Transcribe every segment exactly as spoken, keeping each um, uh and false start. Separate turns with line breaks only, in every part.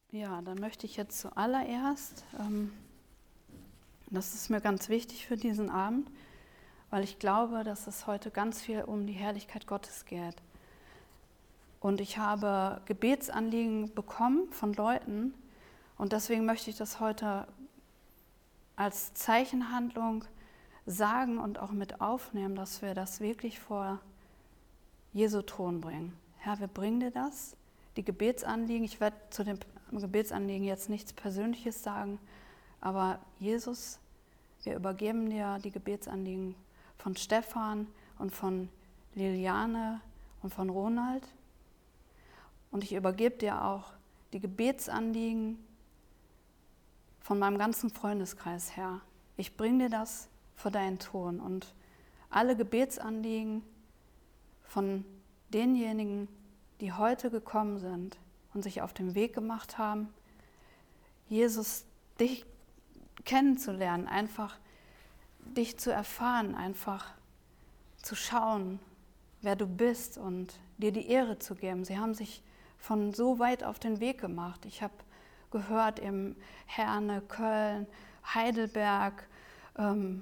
Ja, dann möchte ich jetzt zuallererst, ähm, das ist mir ganz wichtig für diesen Abend, weil ich glaube, dass es heute ganz viel um die Herrlichkeit Gottes geht. Und ich habe Gebetsanliegen bekommen von Leuten und deswegen möchte ich das heute als Zeichenhandlung sagen und auch mit aufnehmen, dass wir das wirklich vor Jesu Thron bringen. Herr, wir bringen dir das, die Gebetsanliegen. Ich werde zu den Gebetsanliegen jetzt nichts Persönliches sagen, aber Jesus, wir übergeben dir die Gebetsanliegen von Stefan und von Liliane und von Ronald. Und ich übergebe dir auch die Gebetsanliegen von meinem ganzen Freundeskreis, Herr. Ich bringe dir das vor deinen Thron und alle Gebetsanliegen von denjenigen, die heute gekommen sind und sich auf den Weg gemacht haben, Jesus, dich kennenzulernen, einfach dich zu erfahren, einfach zu schauen, wer du bist und dir die Ehre zu geben. Sie haben sich von so weit auf den Weg gemacht. Ich habe gehört im Herne, Köln, Heidelberg, ähm,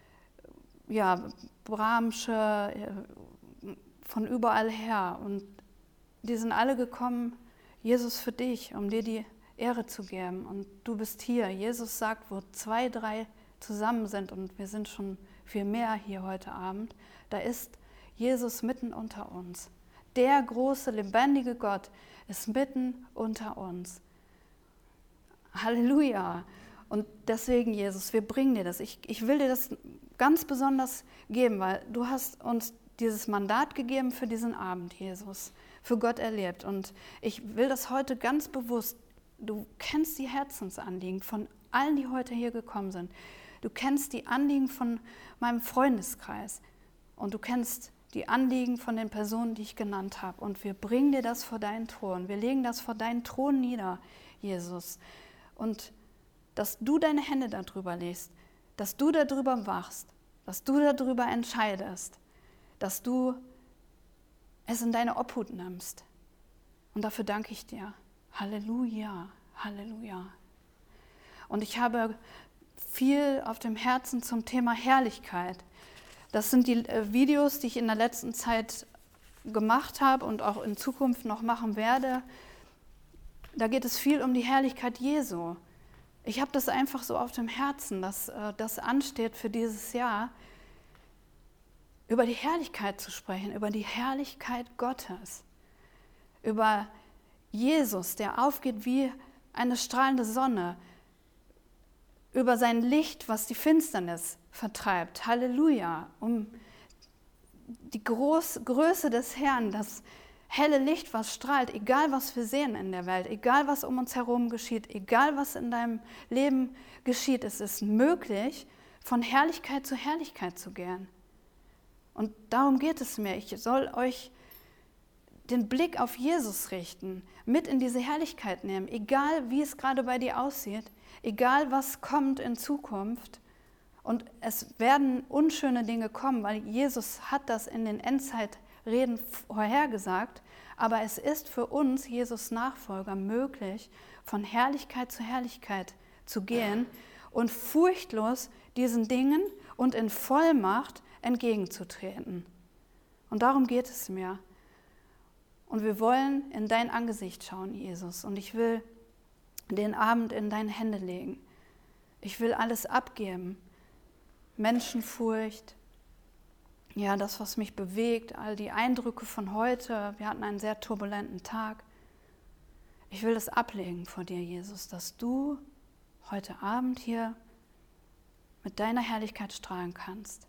ja, Bramsche, äh, von überall her. Und die sind alle gekommen, Jesus, für dich, um dir die Ehre zu geben. Und du bist hier. Jesus sagt, wo zwei, drei zusammen sind, und wir sind schon viel mehr hier heute Abend, da ist Jesus mitten unter uns. Der große, lebendige Gott ist mitten unter uns. Halleluja! Und deswegen, Jesus, wir bringen dir das. Ich, ich will dir das ganz besonders geben, weil du hast uns dieses Mandat gegeben für diesen Abend, Jesus, für Gott erlebt. Und ich will das heute ganz bewusst, du kennst die Herzensanliegen von allen, die heute hier gekommen sind. Du kennst die Anliegen von meinem Freundeskreis und du kennst die Anliegen von den Personen, die ich genannt habe. Und wir bringen dir das vor deinen Thron. Wir legen das vor deinen Thron nieder, Jesus. Und dass du deine Hände darüber legst, dass du darüber wachst, dass du darüber entscheidest, dass du es in deine Obhut nimmst. Und dafür danke ich dir. Halleluja, Halleluja. Und ich habe viel auf dem Herzen zum Thema Herrlichkeit. Das sind die Videos, die ich in der letzten Zeit gemacht habe und auch in Zukunft noch machen werde. Da geht es viel um die Herrlichkeit Jesu. Ich habe das einfach so auf dem Herzen, dass das ansteht für dieses Jahr, über die Herrlichkeit zu sprechen, über die Herrlichkeit Gottes, über Jesus, der aufgeht wie eine strahlende Sonne, über sein Licht, was die Finsternis vertreibt. Halleluja! Um die Groß, Größe des Herrn, das helle Licht, was strahlt, egal was wir sehen in der Welt, egal was um uns herum geschieht, egal was in deinem Leben geschieht, es ist möglich, von Herrlichkeit zu Herrlichkeit zu gehen. Und darum geht es mir. Ich soll euch den Blick auf Jesus richten, mit in diese Herrlichkeit nehmen, egal wie es gerade bei dir aussieht, egal was kommt in Zukunft. Und es werden unschöne Dinge kommen, weil Jesus hat das in den Endzeitreden vorhergesagt. Aber es ist für uns, Jesus Nachfolger, möglich, von Herrlichkeit zu Herrlichkeit zu gehen und furchtlos diesen Dingen und in Vollmacht entgegenzutreten. Und darum geht es mir. Und wir wollen in dein Angesicht schauen, Jesus. Und ich will den Abend in deine Hände legen. Ich will alles abgeben. Menschenfurcht, ja, das, was mich bewegt, all die Eindrücke von heute. Wir hatten einen sehr turbulenten Tag. Ich will das ablegen vor dir, Jesus, dass du heute Abend hier mit deiner Herrlichkeit strahlen kannst.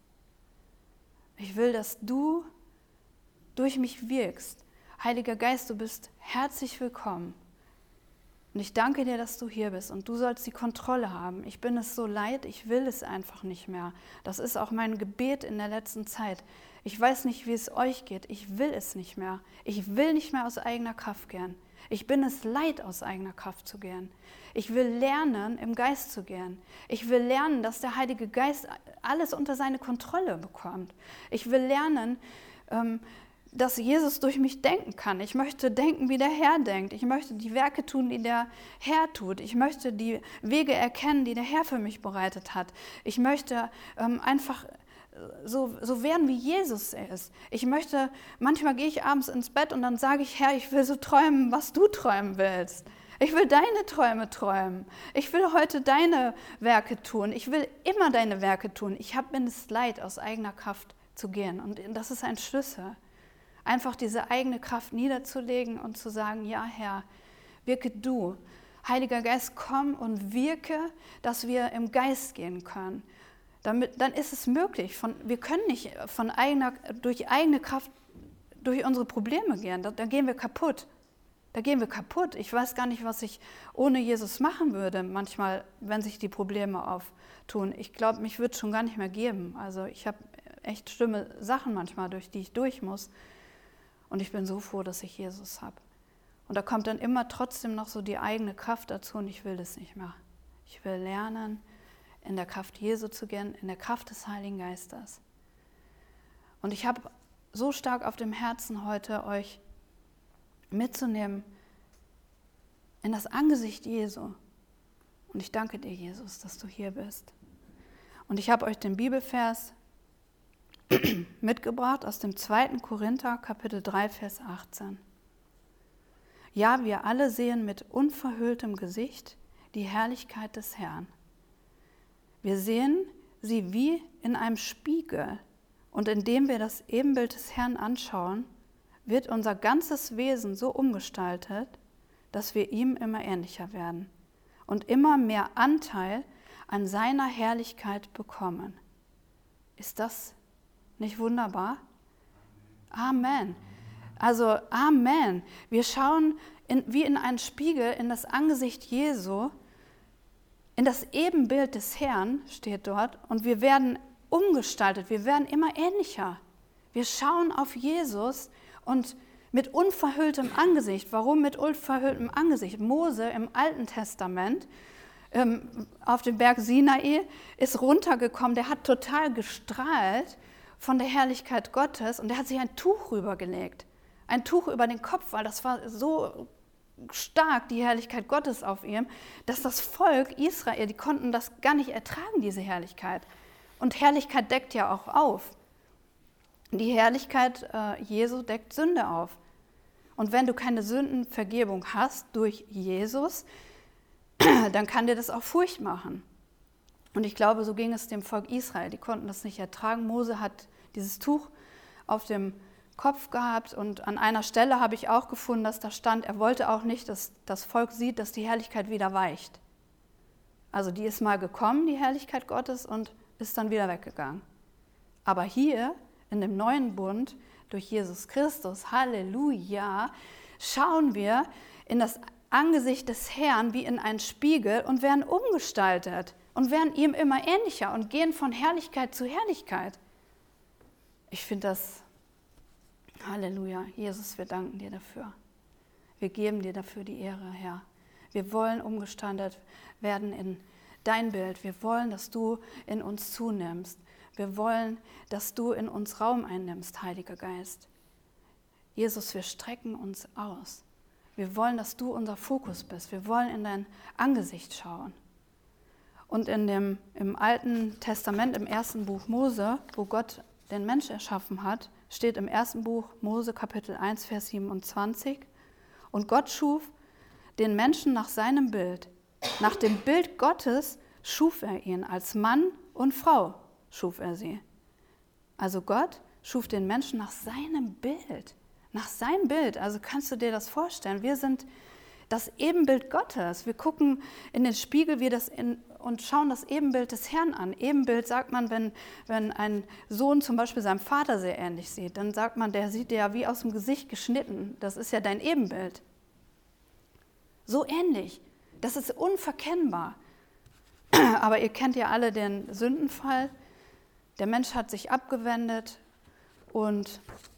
Ich will, dass du durch mich wirkst. Heiliger Geist, du bist herzlich willkommen. Und ich danke dir, dass du hier bist und du sollst die Kontrolle haben. Ich bin es so leid, ich will es einfach nicht mehr. Das ist auch mein Gebet in der letzten Zeit. Ich weiß nicht, wie es euch geht. Ich will es nicht mehr. Ich will nicht mehr aus eigener Kraft gehen. Ich bin es leid, aus eigener Kraft zu gehen. Ich will lernen, im Geist zu gehen. Ich will lernen, dass der Heilige Geist alles unter seine Kontrolle bekommt. Ich will lernen, ähm, dass Jesus durch mich denken kann. Ich möchte denken, wie der Herr denkt. Ich möchte die Werke tun, die der Herr tut. Ich möchte die Wege erkennen, die der Herr für mich bereitet hat. Ich möchte ähm, einfach so, so werden, wie Jesus ist. Ich möchte, manchmal gehe ich abends ins Bett und dann sage ich, Herr, ich will so träumen, was du träumen willst. Ich will deine Träume träumen. Ich will heute deine Werke tun. Ich will immer deine Werke tun. Ich habe mir das Leid, aus eigener Kraft zu gehen. Und das ist ein Schlüssel. Einfach diese eigene Kraft niederzulegen und zu sagen, ja Herr, wirke du. Heiliger Geist, komm und wirke, dass wir im Geist gehen können. Damit, dann ist es möglich. Von, wir können nicht von eigener, durch eigene Kraft durch unsere Probleme gehen. Da, da gehen wir kaputt. Da gehen wir kaputt. Ich weiß gar nicht, was ich ohne Jesus machen würde, manchmal, wenn sich die Probleme auftun. Ich glaube, mich wird es schon gar nicht mehr geben. Also ich habe echt schlimme Sachen manchmal, durch die ich durch muss. Und ich bin so froh, dass ich Jesus habe. Und da kommt dann immer trotzdem noch so die eigene Kraft dazu und ich will das nicht mehr. Ich will lernen, in der Kraft Jesu zu gehen, in der Kraft des Heiligen Geistes. Und ich habe so stark auf dem Herzen heute, euch mitzunehmen in das Angesicht Jesu. Und ich danke dir, Jesus, dass du hier bist. Und ich habe euch den Bibelvers mitgebracht aus dem zweiten Korinther, Kapitel drei, Vers achtzehn. Ja, wir alle sehen mit unverhülltem Gesicht die Herrlichkeit des Herrn. Wir sehen sie wie in einem Spiegel. Und indem wir das Ebenbild des Herrn anschauen, wird unser ganzes Wesen so umgestaltet, dass wir ihm immer ähnlicher werden und immer mehr Anteil an seiner Herrlichkeit bekommen. Ist das nicht wunderbar? Amen. Also Amen. Wir schauen in, wie in einen Spiegel in das Angesicht Jesu, in das Ebenbild des Herrn steht dort und wir werden umgestaltet, wir werden immer ähnlicher. Wir schauen auf Jesus und mit unverhülltem Angesicht. Warum mit unverhülltem Angesicht? Mose im Alten Testament ähm, auf dem Berg Sinai ist runtergekommen, der hat total gestrahlt von der Herrlichkeit Gottes und der hat sich ein Tuch rübergelegt. Ein Tuch über den Kopf, weil das war so stark, die Herrlichkeit Gottes auf ihm, dass das Volk Israel, die konnten das gar nicht ertragen, diese Herrlichkeit. Und Herrlichkeit deckt ja auch auf. Die Herrlichkeit äh, Jesu deckt Sünde auf. Und wenn du keine Sündenvergebung hast durch Jesus, dann kann dir das auch Furcht machen. Und ich glaube, so ging es dem Volk Israel. Die konnten das nicht ertragen. Mose hat dieses Tuch auf dem Kopf gehabt und an einer Stelle habe ich auch gefunden, dass da stand, er wollte auch nicht, dass das Volk sieht, dass die Herrlichkeit wieder weicht. Also die ist mal gekommen, die Herrlichkeit Gottes, und ist dann wieder weggegangen. Aber hier in dem neuen Bund durch Jesus Christus, Halleluja, schauen wir in das Angesicht des Herrn wie in einen Spiegel und werden umgestaltet und werden ihm immer ähnlicher und gehen von Herrlichkeit zu Herrlichkeit. Ich finde das, Halleluja, Jesus, wir danken dir dafür. Wir geben dir dafür die Ehre, Herr. Wir wollen umgestaltet werden in dein Bild. Wir wollen, dass du in uns zunimmst. Wir wollen, dass du in uns Raum einnimmst, Heiliger Geist. Jesus, wir strecken uns aus. Wir wollen, dass du unser Fokus bist. Wir wollen in dein Angesicht schauen. Und in dem, im Alten Testament, im ersten Buch Mose, wo Gott den Mensch erschaffen hat, steht im ersten Buch Mose, Kapitel eins, Vers siebenundzwanzig. Und Gott schuf den Menschen nach seinem Bild. Nach dem Bild Gottes schuf er ihn. Als Mann und Frau schuf er sie. Also Gott schuf den Menschen nach seinem Bild. Nach seinem Bild. Also kannst du dir das vorstellen? Wir sind das Ebenbild Gottes. Wir gucken in den Spiegel wir das in, und schauen das Ebenbild des Herrn an. Ebenbild sagt man, wenn, wenn ein Sohn zum Beispiel seinem Vater sehr ähnlich sieht, dann sagt man, der sieht dir ja wie aus dem Gesicht geschnitten. Das ist ja dein Ebenbild. So ähnlich. Das ist unverkennbar. Aber ihr kennt ja alle den Sündenfall. Der Mensch hat sich abgewendet und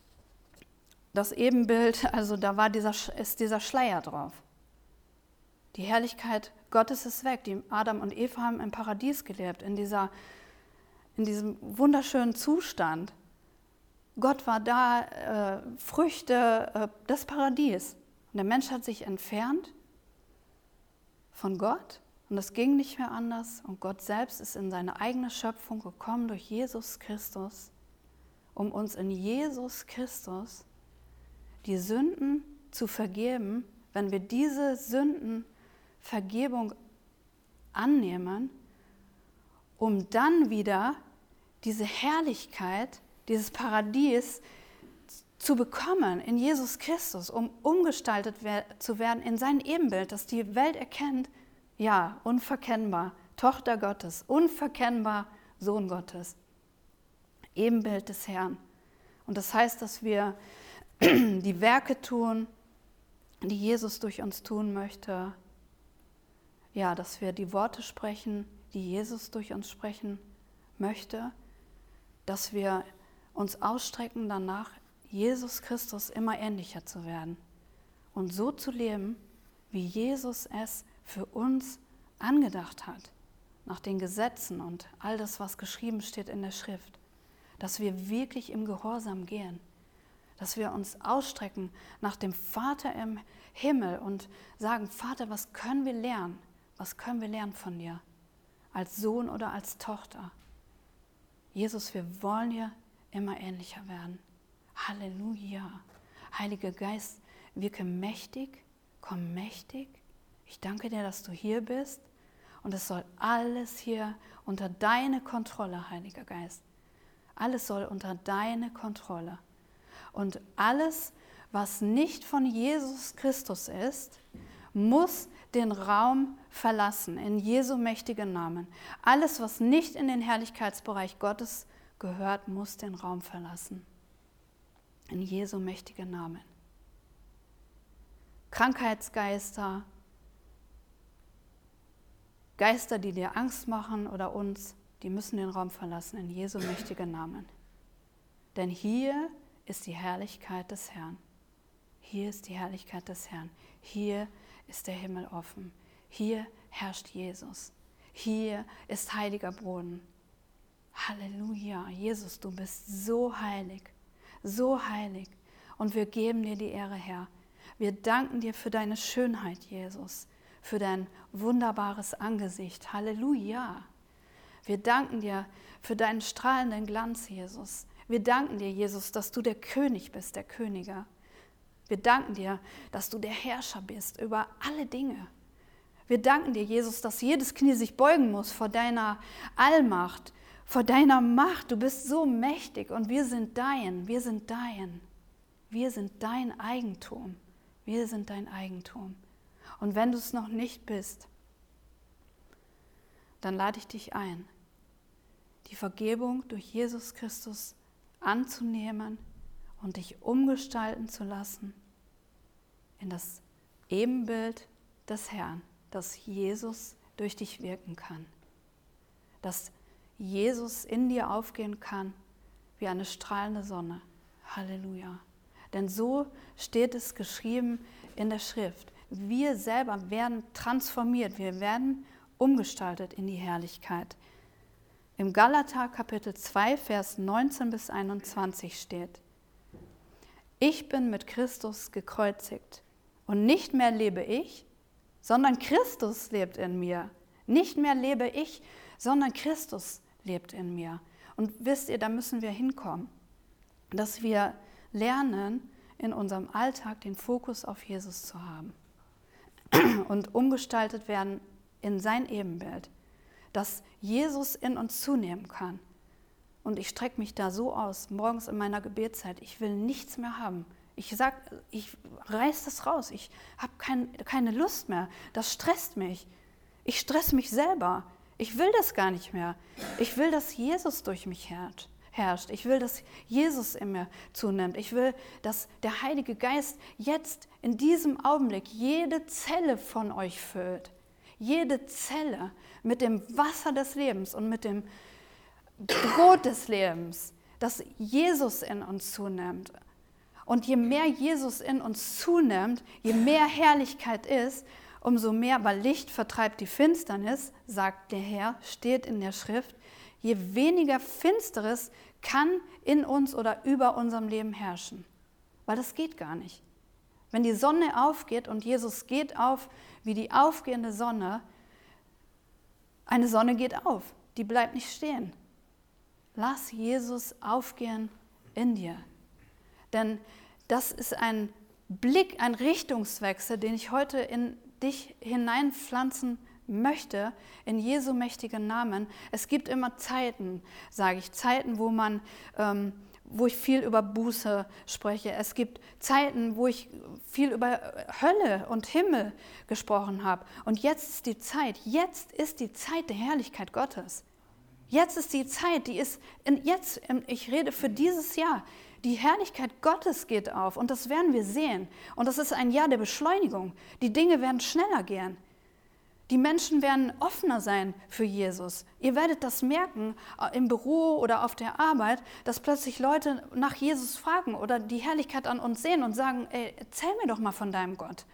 das Ebenbild, also da war dieser, ist dieser Schleier drauf. Die Herrlichkeit Gottes ist weg. Die Adam und Eva haben im Paradies gelebt, in, dieser, in diesem wunderschönen Zustand. Gott war da, äh, Früchte, äh, das Paradies. Und der Mensch hat sich entfernt von Gott und es ging nicht mehr anders. Und Gott selbst ist in seine eigene Schöpfung gekommen durch Jesus Christus, um uns in Jesus Christus die Sünden zu vergeben. Wenn wir diese Sündenvergebung annehmen, um dann wieder diese Herrlichkeit, dieses Paradies zu bekommen in Jesus Christus, um umgestaltet zu werden in sein Ebenbild, dass die Welt erkennt, ja, unverkennbar, Tochter Gottes, unverkennbar Sohn Gottes, Ebenbild des Herrn. Und das heißt, dass wir die Werke tun, die Jesus durch uns tun möchte, ja, dass wir die Worte sprechen, die Jesus durch uns sprechen möchte, dass wir uns ausstrecken danach, Jesus Christus immer ähnlicher zu werden und so zu leben, wie Jesus es für uns angedacht hat, nach den Gesetzen und all das, was geschrieben steht in der Schrift, dass wir wirklich im Gehorsam gehen, dass wir uns ausstrecken nach dem Vater im Himmel und sagen, Vater, was können wir lernen? Was können wir lernen von dir? Als Sohn oder als Tochter? Jesus, wir wollen dir immer ähnlicher werden. Halleluja. Heiliger Geist, wirke mächtig, komm mächtig. Ich danke dir, dass du hier bist und es soll alles hier unter deine Kontrolle, Heiliger Geist. Alles soll unter deine Kontrolle. Und alles, was nicht von Jesus Christus ist, muss den Raum verlassen, in Jesu mächtigen Namen. Alles, was nicht in den Herrlichkeitsbereich Gottes gehört, muss den Raum verlassen. In Jesu mächtigen Namen. Krankheitsgeister, Geister, die dir Angst machen oder uns, die müssen den Raum verlassen, in Jesu mächtigen Namen. Denn hier ist die Herrlichkeit des Herrn. Hier ist die Herrlichkeit des Herrn. Hier ist der Himmel offen. Hier herrscht Jesus. Hier ist heiliger Boden. Halleluja. Jesus, du bist so heilig, so heilig. Und wir geben dir die Ehre, Herr. Wir danken dir für deine Schönheit, Jesus, für dein wunderbares Angesicht. Halleluja. Wir danken dir für deinen strahlenden Glanz, Jesus. Wir danken dir, Jesus, dass du der König bist, der Könige. Wir danken dir, dass du der Herrscher bist über alle Dinge. Wir danken dir, Jesus, dass jedes Knie sich beugen muss vor deiner Allmacht, vor deiner Macht. Du bist so mächtig und wir sind dein, wir sind dein. Wir sind dein Eigentum. Wir sind dein Eigentum. Und wenn du es noch nicht bist, dann lade ich dich ein, die Vergebung durch Jesus Christus anzunehmen und dich umgestalten zu lassen in das Ebenbild des Herrn, dass Jesus durch dich wirken kann, dass Jesus in dir aufgehen kann wie eine strahlende Sonne. Halleluja. Denn so steht es geschrieben in der Schrift. Wir selber werden transformiert, wir werden umgestaltet in die Herrlichkeit. Im Galater Kapitel zwei, Vers neunzehn bis einundzwanzig steht: Ich bin mit Christus gekreuzigt und nicht mehr lebe ich, sondern Christus lebt in mir. Nicht mehr lebe ich, sondern Christus lebt in mir. Und wisst ihr, da müssen wir hinkommen, dass wir lernen, in unserem Alltag den Fokus auf Jesus zu haben und umgestaltet werden in sein Ebenbild, dass Jesus in uns zunehmen kann. Und ich strecke mich da so aus, morgens in meiner Gebetszeit, ich will nichts mehr haben. Ich sage, ich reiß das raus, ich habe kein, keine Lust mehr, das stresst mich. Ich stresse mich selber, ich will das gar nicht mehr. Ich will, dass Jesus durch mich herrscht. herrscht. Ich will, dass Jesus in mir zunimmt. Ich will, dass der Heilige Geist jetzt in diesem Augenblick jede Zelle von euch füllt. Jede Zelle mit dem Wasser des Lebens und mit dem Brot des Lebens, dass Jesus in uns zunimmt. Und je mehr Jesus in uns zunimmt, je mehr Herrlichkeit ist, umso mehr, weil Licht vertreibt die Finsternis, sagt der Herr, steht in der Schrift, je weniger Finsteres kann in uns oder über unserem Leben herrschen. Weil das geht gar nicht. Wenn die Sonne aufgeht und Jesus geht auf wie die aufgehende Sonne, eine Sonne geht auf, die bleibt nicht stehen. Lass Jesus aufgehen in dir. Denn das ist ein Blick, ein Richtungswechsel, den ich heute in dich hineinpflanzen möchte, in Jesu mächtigen Namen. Es gibt immer Zeiten, sage ich, Zeiten, wo man, ähm, wo ich viel über Buße spreche. Es gibt Zeiten, wo ich viel über Hölle und Himmel gesprochen habe. Und jetzt ist die Zeit, jetzt ist die Zeit der Herrlichkeit Gottes. Jetzt ist die Zeit, die ist, in, jetzt, ich rede für dieses Jahr, die Herrlichkeit Gottes geht auf und das werden wir sehen. Und das ist ein Jahr der Beschleunigung. Die Dinge werden schneller gehen. Die Menschen werden offener sein für Jesus. Ihr werdet das merken im Büro oder auf der Arbeit, dass plötzlich Leute nach Jesus fragen oder die Herrlichkeit an uns sehen und sagen, ey, erzähl mir doch mal von deinem Gott.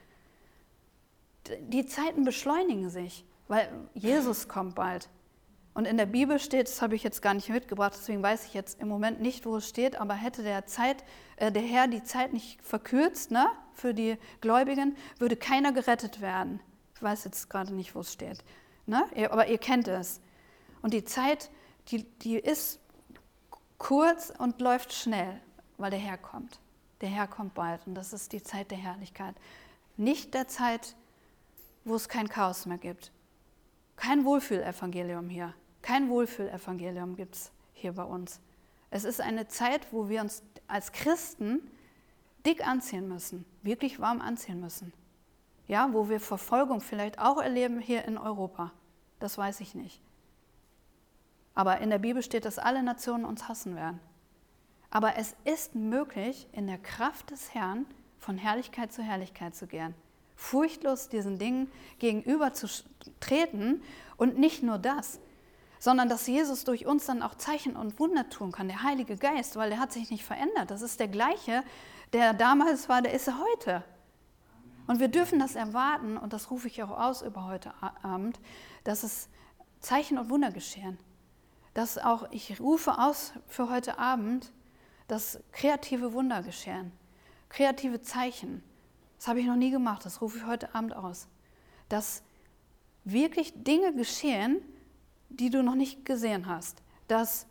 Die Zeiten beschleunigen sich, weil Jesus kommt bald. Und in der Bibel steht, das habe ich jetzt gar nicht mitgebracht, deswegen weiß ich jetzt im Moment nicht, wo es steht, aber hätte der, Zeit, äh, der Herr die Zeit nicht verkürzt, ne, für die Gläubigen, würde keiner gerettet werden. Ich weiß jetzt gerade nicht, wo es steht, ne? Aber ihr kennt es. Und die Zeit, die, die ist kurz und läuft schnell, weil der Herr kommt. Der Herr kommt bald und das ist die Zeit der Herrlichkeit. Nicht der Zeit, wo es kein Chaos mehr gibt. Kein Wohlfühlevangelium hier. Kein Wohlfühlevangelium gibt es hier bei uns. Es ist eine Zeit, wo wir uns als Christen dick anziehen müssen, wirklich warm anziehen müssen. Ja, wo wir Verfolgung vielleicht auch erleben hier in Europa. Das weiß ich nicht. Aber in der Bibel steht, dass alle Nationen uns hassen werden. Aber es ist möglich, in der Kraft des Herrn von Herrlichkeit zu Herrlichkeit zu gehen. Furchtlos diesen Dingen gegenüber zu treten und nicht nur das, sondern dass Jesus durch uns dann auch Zeichen und Wunder tun kann, der Heilige Geist, weil der hat sich nicht verändert. Das ist der gleiche, der damals war, der ist er heute. Und wir dürfen das erwarten, und das rufe ich auch aus über heute Abend, dass es Zeichen und Wunder geschehen. Dass auch, ich rufe aus für heute Abend, dass kreative Wunder geschehen, kreative Zeichen. Das habe ich noch nie gemacht, das rufe ich heute Abend aus. Dass wirklich Dinge geschehen, die du noch nicht gesehen hast. Dass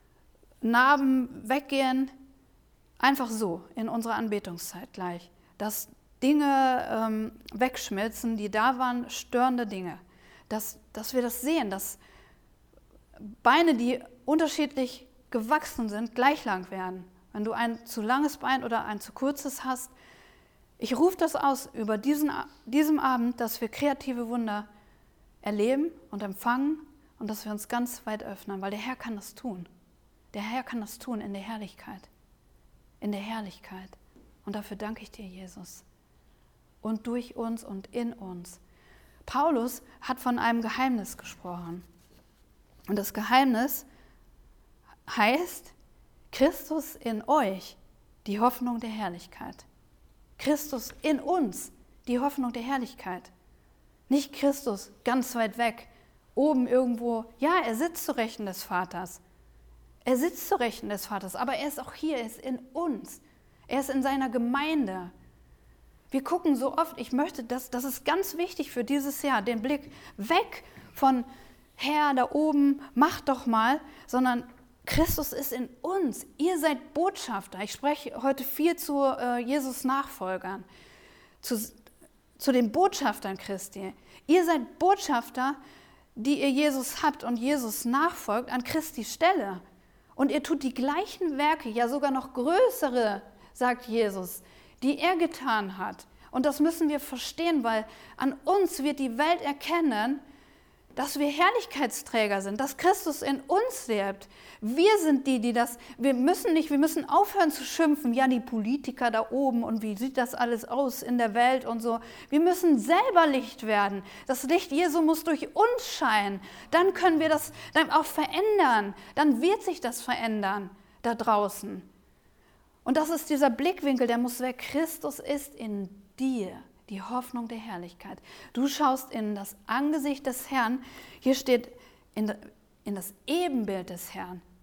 Narben weggehen, einfach so, in unserer Anbetungszeit gleich. Dass Dinge ähm, wegschmelzen, die da waren, störende Dinge. Dass, dass wir das sehen, dass Beine, die unterschiedlich gewachsen sind, gleich lang werden. Wenn du ein zu langes Bein oder ein zu kurzes hast. Ich rufe das aus über diesen, diesem Abend, dass wir kreative Wunder erleben und empfangen und dass wir uns ganz weit öffnen, weil der Herr kann das tun. Der Herr kann das tun in der Herrlichkeit. In der Herrlichkeit. Und dafür danke ich dir, Jesus. Und durch uns und in uns. Paulus hat von einem Geheimnis gesprochen. Und das Geheimnis heißt, Christus in euch, die Hoffnung der Herrlichkeit. Christus in uns, die Hoffnung der Herrlichkeit. Nicht Christus ganz weit weg, oben irgendwo. Ja, er sitzt zu Rechten des Vaters. Er sitzt zu Rechten des Vaters, aber er ist auch hier, er ist in uns. Er ist in seiner Gemeinde. Wir gucken so oft, ich möchte, das, das ist ganz wichtig für dieses Jahr, den Blick weg von Herr da oben, mach doch mal, sondern Christus ist in uns. Ihr seid Botschafter. Ich spreche heute viel zu äh, Jesus Nachfolgern, zu, zu den Botschaftern Christi. Ihr seid Botschafter, die ihr Jesus habt und Jesus nachfolgt an Christi Stelle. Und ihr tut die gleichen Werke, ja sogar noch größere, sagt Jesus, die er getan hat. Und das müssen wir verstehen, weil an uns wird die Welt erkennen, dass wir Herrlichkeitsträger sind, dass Christus in uns lebt. Wir sind die, die das, wir müssen nicht, wir müssen aufhören zu schimpfen, ja, die Politiker da oben und wie sieht das alles aus in der Welt und so. Wir müssen selber Licht werden. Das Licht Jesu muss durch uns scheinen. Dann können wir das dann auch verändern. Dann wird sich das verändern da draußen. Und das ist dieser Blickwinkel, der muss weg. Christus ist in dir. Die Hoffnung der Herrlichkeit. Du schaust in das Angesicht des Herrn. Hier steht in, in das Ebenbild des Herrn.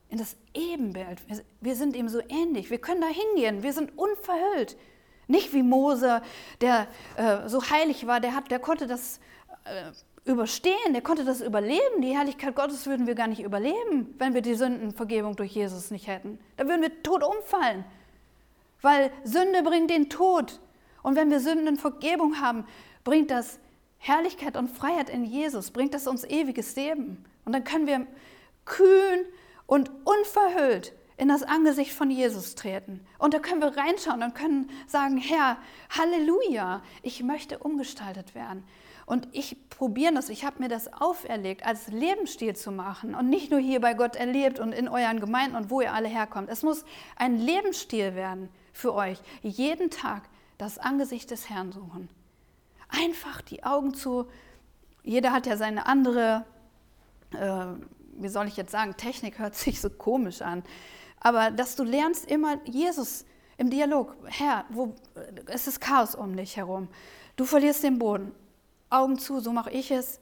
in das Ebenbild. Wir, wir sind ihm so ähnlich. Wir können da hingehen. Wir sind unverhüllt. Nicht wie Mose, der äh, so heilig war, der, hat, der konnte das äh, überstehen, der konnte das überleben. Die Herrlichkeit Gottes würden wir gar nicht überleben, wenn wir die Sündenvergebung durch Jesus nicht hätten. Da würden wir tot umfallen, weil Sünde bringt den Tod. Und wenn wir Sündenvergebung haben, bringt das Herrlichkeit und Freiheit in Jesus, bringt das uns ewiges Leben. Und dann können wir kühn und unverhüllt in das Angesicht von Jesus treten. Und da können wir reinschauen und können sagen, Herr, Halleluja, ich möchte umgestaltet werden. Und ich probiere das, ich habe mir das auferlegt, als Lebensstil zu machen und nicht nur hier bei Gott erlebt und in euren Gemeinden und wo ihr alle herkommt. Es muss ein Lebensstil werden für euch, jeden Tag das Angesicht des Herrn suchen. Einfach die Augen zu, jeder hat ja seine andere, äh, wie soll ich jetzt sagen, Technik hört sich so komisch an, aber dass du lernst immer Jesus im Dialog, Herr, wo, es ist Chaos um dich herum, du verlierst den Boden, Augen zu, so mache ich es,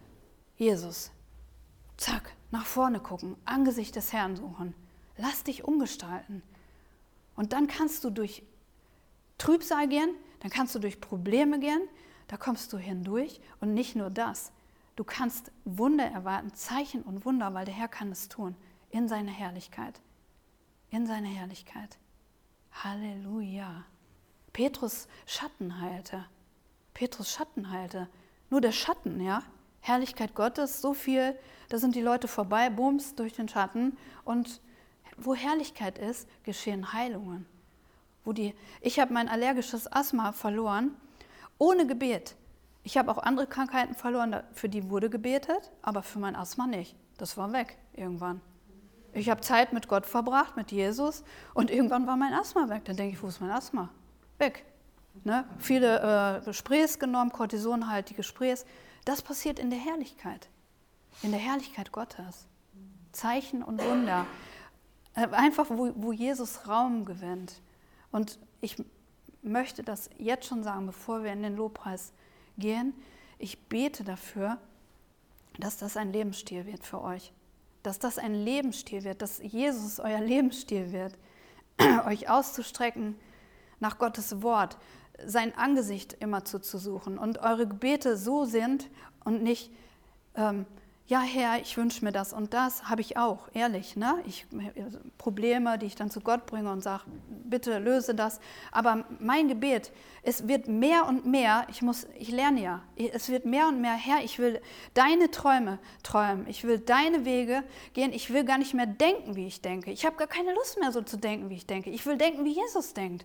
Jesus, zack, nach vorne gucken, Angesicht des Herrn suchen, lass dich umgestalten und dann kannst du durch Trübsal gehen, dann kannst du durch Probleme gehen, da kommst du hindurch und nicht nur das, du kannst Wunder erwarten, Zeichen und Wunder, weil der Herr kann es tun, in seiner Herrlichkeit. In seiner Herrlichkeit. Halleluja. Petrus Schatten heilte. Petrus Schatten heilte. Nur der Schatten, ja. Herrlichkeit Gottes, so viel, da sind die Leute vorbei, bums, durch den Schatten. Und wo Herrlichkeit ist, geschehen Heilungen. Wo die, ich habe mein allergisches Asthma verloren, ohne Gebet. Ich habe auch andere Krankheiten verloren, für die wurde gebetet, aber für mein Asthma nicht. Das war weg irgendwann. Ich habe Zeit mit Gott verbracht, mit Jesus, und irgendwann war mein Asthma weg. Dann denke ich, wo ist mein Asthma? Weg. Ne? Viele äh, Sprays genommen, kortisonhaltige Sprays. Das passiert in der Herrlichkeit, in der Herrlichkeit Gottes. Zeichen und Wunder. Äh, einfach, wo, wo Jesus Raum gewinnt. Und ich möchte das jetzt schon sagen, bevor wir in den Lobpreis gehen. Ich bete dafür, dass das ein Lebensstil wird für euch. Dass das ein Lebensstil wird, dass Jesus euer Lebensstil wird, euch auszustrecken nach Gottes Wort, sein Angesicht immer zuzusuchen und eure Gebete so sind und nicht, ähm, ja Herr, ich wünsche mir das und das, habe ich auch, ehrlich, ne? Ich, Probleme, die ich dann zu Gott bringe und sage, bitte löse das, aber mein Gebet, es wird mehr und mehr, ich muss, ich lerne ja, es wird mehr und mehr, Herr, ich will deine Träume träumen, ich will deine Wege gehen, ich will gar nicht mehr denken, wie ich denke, ich habe gar keine Lust mehr so zu denken, wie ich denke, ich will denken, wie Jesus denkt.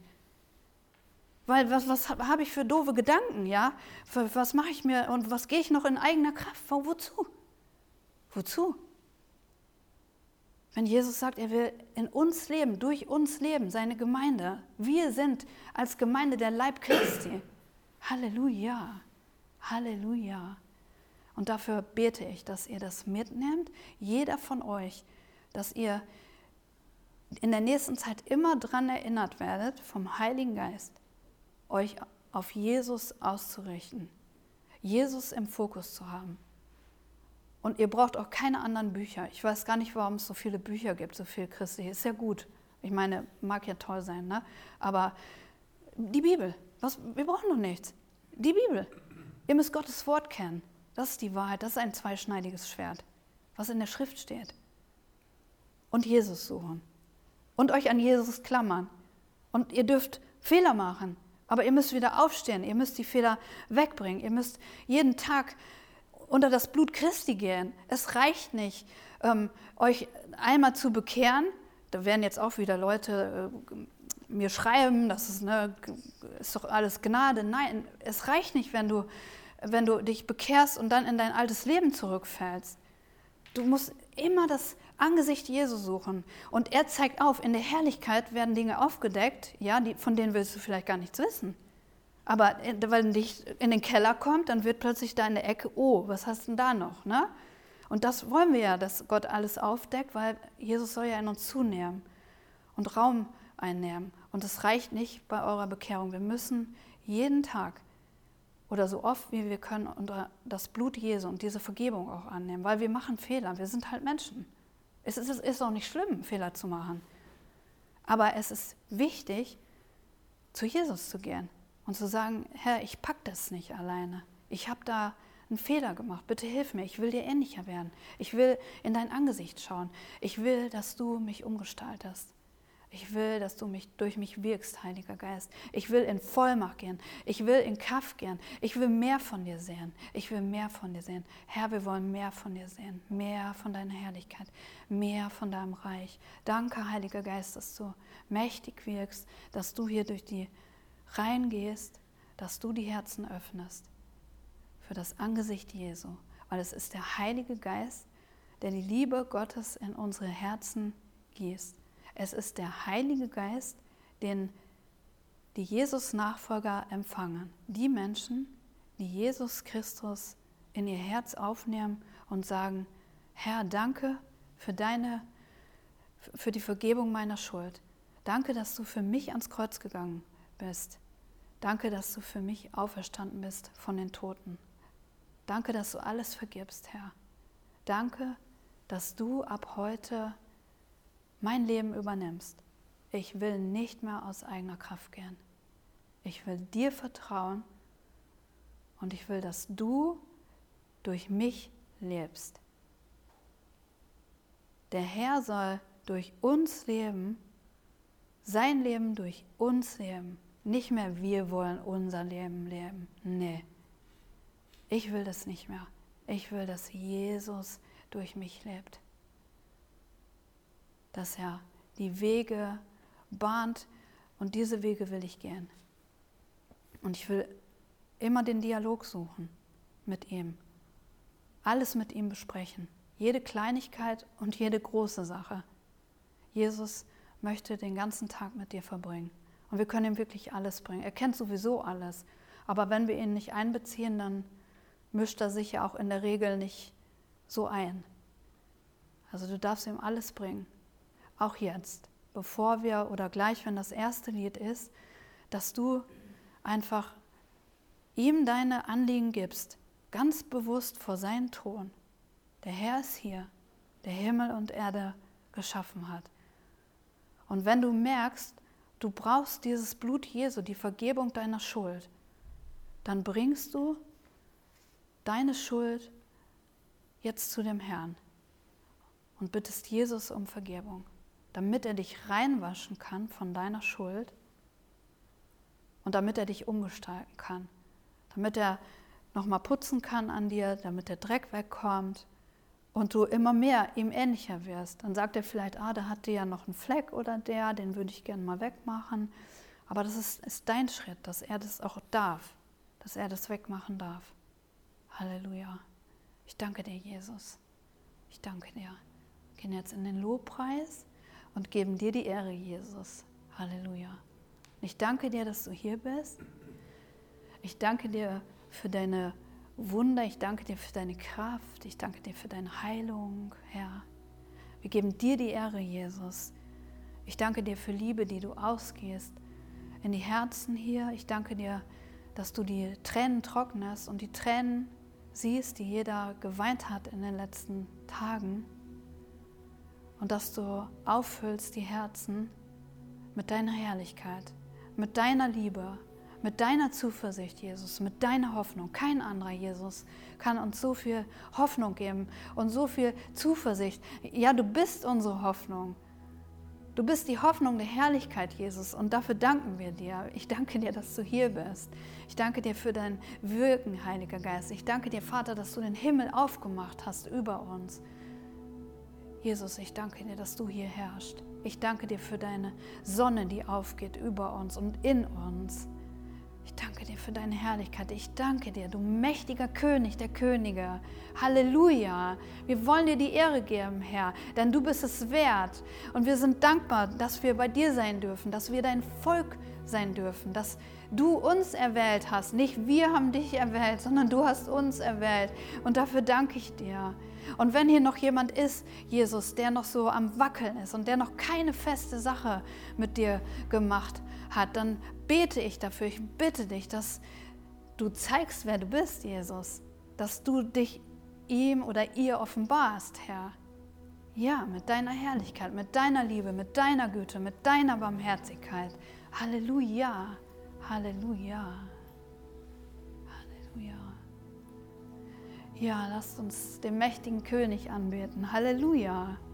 Weil was, was habe ich für doofe Gedanken, ja? Was mache ich mir und was gehe ich noch in eigener Kraft? Wo, wozu? Wozu? Wenn Jesus sagt, er will in uns leben, durch uns leben, seine Gemeinde. Wir sind als Gemeinde der Leib Christi. Halleluja, Halleluja. Und dafür bete ich, dass ihr das mitnehmt, jeder von euch, dass ihr in der nächsten Zeit immer daran erinnert werdet, vom Heiligen Geist, euch auf Jesus auszurichten, Jesus im Fokus zu haben. Und ihr braucht auch keine anderen Bücher. Ich weiß gar nicht, warum es so viele Bücher gibt, so viel christlich. Ist ja gut. Ich meine, mag ja toll sein, ne? Aber die Bibel, was, wir brauchen noch nichts. Die Bibel. Ihr müsst Gottes Wort kennen. Das ist die Wahrheit, das ist ein zweischneidiges Schwert, was in der Schrift steht. Und Jesus suchen. Und euch an Jesus klammern. Und ihr dürft Fehler machen, aber ihr müsst wieder aufstehen. Ihr müsst die Fehler wegbringen. Ihr müsst jeden Tag unter das Blut Christi gehen. Es reicht nicht, ähm, euch einmal zu bekehren. Da werden jetzt auch wieder Leute äh, mir schreiben, das ist, ne, ist doch alles Gnade. Nein, es reicht nicht, wenn du, wenn du dich bekehrst und dann in dein altes Leben zurückfällst. Du musst immer das Angesicht Jesu suchen. Und er zeigt auf, in der Herrlichkeit werden Dinge aufgedeckt, ja, die, von denen willst du vielleicht gar nichts wissen. Aber wenn dich in den Keller kommt, dann wird plötzlich da in der Ecke, oh, was hast du denn da noch? Ne? Und das wollen wir ja, dass Gott alles aufdeckt, weil Jesus soll ja in uns zunehmen und Raum einnehmen. Und es reicht nicht bei eurer Bekehrung. Wir müssen jeden Tag oder so oft wie wir können unter das Blut Jesu und diese Vergebung auch annehmen, weil wir machen Fehler, wir sind halt Menschen. Es ist, es ist auch nicht schlimm, Fehler zu machen. Aber es ist wichtig, zu Jesus zu gehen und zu sagen, Herr, ich pack das nicht alleine. Ich habe da einen Fehler gemacht. Bitte hilf mir. Ich will dir ähnlicher werden. Ich will in dein Angesicht schauen. Ich will, dass du mich umgestaltest. Ich will, dass du mich durch mich wirkst, Heiliger Geist. Ich will in Vollmacht gehen. Ich will in Kraft gehen. Ich will mehr von dir sehen. Ich will mehr von dir sehen. Herr, wir wollen mehr von dir sehen. Mehr von deiner Herrlichkeit. Mehr von deinem Reich. Danke, Heiliger Geist, dass du mächtig wirkst, dass du hier durch die Reihen gehst, dass du die Herzen öffnest für das Angesicht Jesu. Weil es ist der Heilige Geist, der die Liebe Gottes in unsere Herzen gießt. Es ist der Heilige Geist, den die Jesus-Nachfolger empfangen. Die Menschen, die Jesus Christus in ihr Herz aufnehmen und sagen, Herr, danke für, deine, für die Vergebung meiner Schuld. Danke, dass du für mich ans Kreuz gegangen bist. Danke, dass du für mich auferstanden bist von den Toten. Danke, dass du alles vergibst, Herr. Danke, dass du ab heute mein Leben übernimmst. Ich will nicht mehr aus eigener Kraft gehen. Ich will dir vertrauen und ich will, dass du durch mich lebst. Der Herr soll durch uns leben, sein Leben durch uns leben. Nicht mehr wir wollen unser Leben leben. Nee, ich will das nicht mehr. Ich will, dass Jesus durch mich lebt. Dass er die Wege bahnt und diese Wege will ich gehen. Und ich will immer den Dialog suchen mit ihm. Alles mit ihm besprechen. Jede Kleinigkeit und jede große Sache. Jesus möchte den ganzen Tag mit dir verbringen. Und wir können ihm wirklich alles bringen. Er kennt sowieso alles. Aber wenn wir ihn nicht einbeziehen, dann mischt er sich ja auch in der Regel nicht so ein. Also du darfst ihm alles bringen. Auch jetzt, bevor wir oder gleich, wenn das erste Lied ist, dass du einfach ihm deine Anliegen gibst, ganz bewusst vor seinen Thron. Der Herr ist hier, der Himmel und Erde geschaffen hat. Und wenn du merkst, du brauchst dieses Blut Jesu, die Vergebung deiner Schuld, dann bringst du deine Schuld jetzt zu dem Herrn und bittest Jesus um Vergebung, damit er dich reinwaschen kann von deiner Schuld und damit er dich umgestalten kann, damit er nochmal putzen kann an dir, damit der Dreck wegkommt und du immer mehr ihm ähnlicher wirst. Dann sagt er vielleicht, ah, da hat der ja noch einen Fleck oder der, den würde ich gerne mal wegmachen. Aber das ist, ist dein Schritt, dass er das auch darf, dass er das wegmachen darf. Halleluja. Ich danke dir, Jesus. Ich danke dir. Wir gehen jetzt in den Lobpreis und geben dir die Ehre, Jesus. Halleluja. Ich danke dir, dass du hier bist. Ich danke dir für deine Wunder. Ich danke dir für deine Kraft. Ich danke dir für deine Heilung, Herr. Wir geben dir die Ehre, Jesus. Ich danke dir für Liebe, die du ausgehst in die Herzen hier. Ich danke dir, dass du die Tränen trocknest und die Tränen siehst, die jeder geweint hat in den letzten Tagen. Und dass du auffüllst die Herzen mit deiner Herrlichkeit, mit deiner Liebe, mit deiner Zuversicht, Jesus, mit deiner Hoffnung. Kein anderer, Jesus, kann uns so viel Hoffnung geben und so viel Zuversicht. Ja, du bist unsere Hoffnung. Du bist die Hoffnung der Herrlichkeit, Jesus, und dafür danken wir dir. Ich danke dir, dass du hier bist. Ich danke dir für dein Wirken, Heiliger Geist. Ich danke dir, Vater, dass du den Himmel aufgemacht hast über uns. Jesus, ich danke dir, dass du hier herrschst. Ich danke dir für deine Sonne, die aufgeht über uns und in uns. Ich danke dir für deine Herrlichkeit. Ich danke dir, du mächtiger König der Könige. Halleluja. Wir wollen dir die Ehre geben, Herr, denn du bist es wert. Und wir sind dankbar, dass wir bei dir sein dürfen, dass wir dein Volk sein dürfen, dass du uns erwählt hast. Nicht wir haben dich erwählt, sondern du hast uns erwählt. Und dafür danke ich dir. Und wenn hier noch jemand ist, Jesus, der noch so am Wackeln ist und der noch keine feste Sache mit dir gemacht hat, dann bete ich dafür, ich bitte dich, dass du zeigst, wer du bist, Jesus, dass du dich ihm oder ihr offenbarst, Herr. Ja, mit deiner Herrlichkeit, mit deiner Liebe, mit deiner Güte, mit deiner Barmherzigkeit. Halleluja, Halleluja, Halleluja. Ja, lasst uns den mächtigen König anbeten. Halleluja.